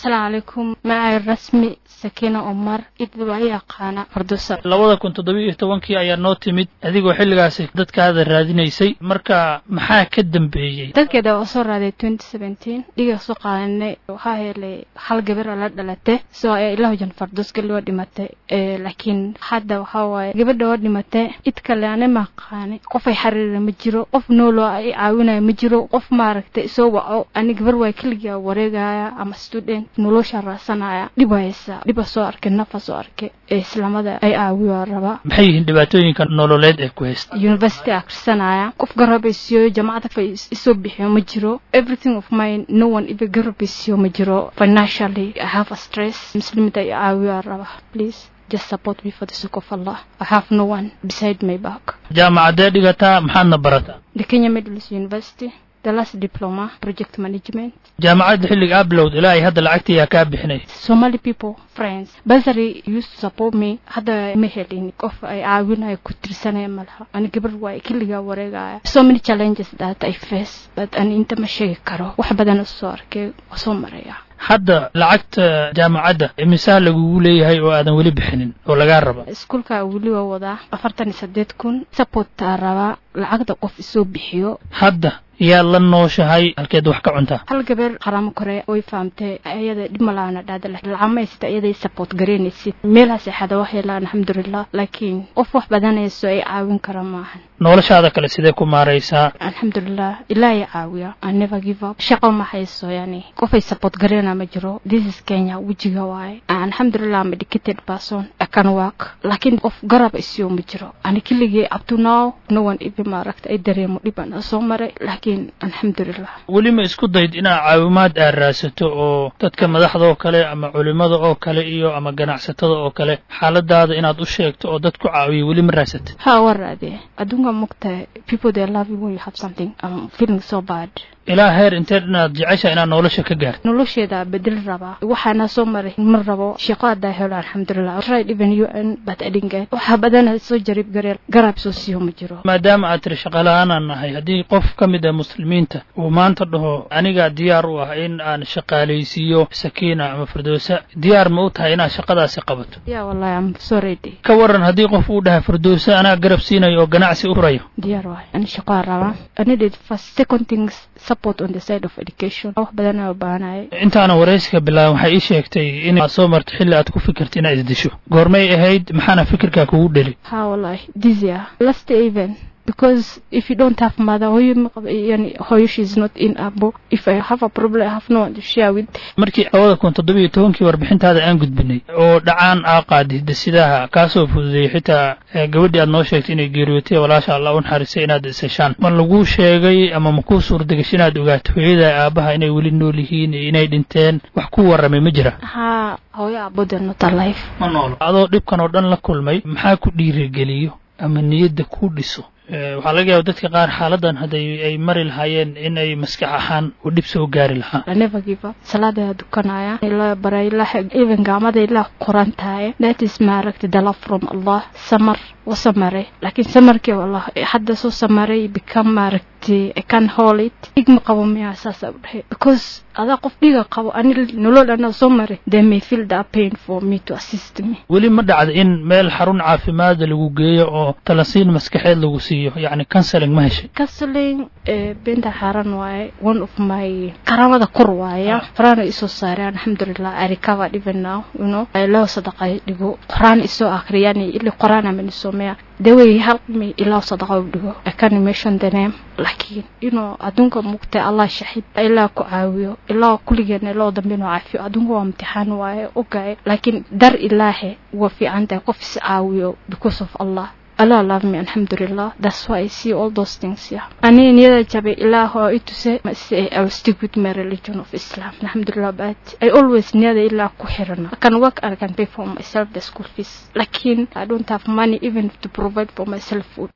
السلام عليكم معي الرسمي سكينة عمر إدوائي قانا فردوسة 2017 ayaa noo timid adigoo xilligaasi dadkaada raadinaysay marka maxaa ka dambeeyay dadkeeda oo soo raaday 2017 dhiga soo qaadanay waxa helay hal gabar la dhalatay soo ay ilaahu jan fardoos galoo dhimatay laakiin hadda waxa waay gabadha oo dhimatay id kale aan ma qaani qof ay xariir ma jiro qof nool oo ay caawinay ma jiro qof maaragtay soo waco ani gabar way kaliya wareegaya ama student nolosha raasanaya dhibaysa soo arkay nafas soo arkay islaamada ay caawiyo raba maxay yihiin dhibaatooyinka nololeed ee ku haysta university akhrisanaya qof garabeysiyo jaamacada fa isoo bixiyo ma jiro everything of mine no one even garabeysiyo ma jiro financially I have a stress muslimada ay caawiyo raba please just support me for the sake of Allah I have no one beside my back jaamacada dhigata maxaadna barataa the Kenya Medalist University the last diploma project management jaamacada xilliga ablowd ilaa ay hadda lacagtiya ka bixinay Somali people friends basari used to support me hada ma helin qof ay caawinay ku tirsanay malaha ani gabar way kaliya wareegaya so many challenges that I face but an inta ma sheegi karo wax badan soo arkay soo maraya hadda lacagta jaamacada imisaa lagu leeyahay oo aadan wali bixinin oo laga rabo iskuulka wali waa wada 48000 support raba lacagta qof isoo bixiyo hadda yaa la nooshahay halkeed wax ka cuntaa hal gabar qaram kore oo fahamtay ayada dhimalaana dhaada lacagmaysta ayada support gareynaysid meelaha xada wax helaan alxamdulillah laakiin qof wax badanayso ay caawin kara maahan noloshaada kale sidee ku maareysaa alxamdulillah ilaahay caawiya I never give up shaqo ma hayso yani qof ay support gareena ma jiro this is Kenya wajiga waay alxamdulillah I'm a dedicated person I can work laakiin qof garab isoo ma jiro ani kiligay up to now no one even maaragtay ay dareemo dhibana soo maray alxamdulillah wali ma isku dayd inaad caawimaad raasato oo dadka madaxda oo kale ama culimada oo kale iyo ama ganacsatada oo kale xaaladaada inaad u sheegto oo dadku caawiyo wali ma raasatay ha waraade adunga mugta people they love you when you have something I'm feeling so bad ilaa heer inteed inaad jecesha inaad nolosha ka gaarto nolosheeda bedel raba waxaana soo maray mar rabo shaqada helo alxamdulillah tried even you and but I didn't get waxa badan soo jarib garab soo siiyo ma jiro maadaama aad tiri shaqo la'aan nahay hadii qof kamid ah muslimiinta uu maanta dhaho aniga diyaar u ah in aan shaqaaleysiyo Sakiina ama Firdawsa diyaar ma u tahay inaad shaqadaasi qabato ya wallahi I'm so ready ka waran hadii qof uu dhahay Firdawsa ana garab siinayo oo ganacsi u furayo diyaar waay ani shaqo raba I needed first second things support on the side of education wax badan oo baahanay intaana wareysiga bilaab waxay ii sheegtay in aad soo martay xilli aad ku fikirtay inaad isdisho goormay ahayd maxana fikirka kugu dhali ha wallahi this year last event because if you don't have mother who she's not in abo if I have a problem I have no one to share with markii 2017 warbixintaada aan gudbinay oo dhacaan qaadid sidaha ka soo fududay xitaa gabadhii aad noo sheegtay inay geeriyootay walaasha Allah u naxariisay inaad isashaan ma lagu sheegay ama ma ku suurtagashay inaad ogaato hooyada aabaha inay wali nool yihiin inay dhinteen wax ku waramay ma jira ha hooyo aabada not alive ma nool adoo dhibkan oo dhan la kulmay maxaa ku dhiirigeliyo ama niyadda ku dhiso waxa laga yaabaa dadka qaar xaaladan haday ay mari lahaayeen in ay maskax ahaan u dhib soo gaari lahaa I never give up salaada dukanaya ila baray la even gaamada ila qorantaay that is maaragtay the love from Allah samar وسمري لكن سمرك والله حد سو سمري become maaragtay I can hold it igma qabo miya asaas because ada qof dhiga qabo ani nolol ana soo maray they may feel that pain for me to assist me wali ma dhacdo in meel xarun caafimaad lagu geeyo oo talasiin maskaxeed lagu siiyo yani counseling ma heshay counseling binta xaran waay one of my karamada kor waaya farana iso saareen alxamdulillah I recovered even now you know I love sadaqay dhigo quraan iso akhriyani ilaa quraan ama iso they will help me ila sadaqa dhigo I can mention the name laakiin you know adunka mugta Allah shahid ila ku caawiyo ila kuligeena loo dambino caafiyo adunka waa imtixaan waaye okay laakiin dar ilaahi wa fi anta qof is caawiyo because of Allah Allah love me alhamdulillah that's why I see all those things yeah ani niyada jabe ilaaho itu say I will stick with my religion of Islam alhamdulillah but I always niyada ila ku xirana I can work and I can pay for myself the school fees lakin I don't have money even to provide for myself food